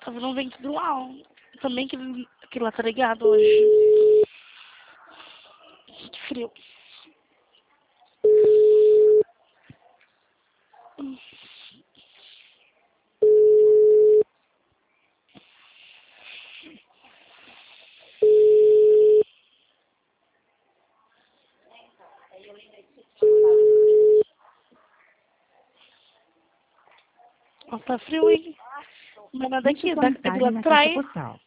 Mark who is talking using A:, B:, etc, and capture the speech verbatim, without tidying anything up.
A: Tá vendo um vento do lá. Também que, que lá tá ligado hoje. Que frio. Ó, tá frio, hein? Não é nada aqui, é, da, é de lá
B: Mensagem
A: de
B: na caixa
A: trás.
B: postal.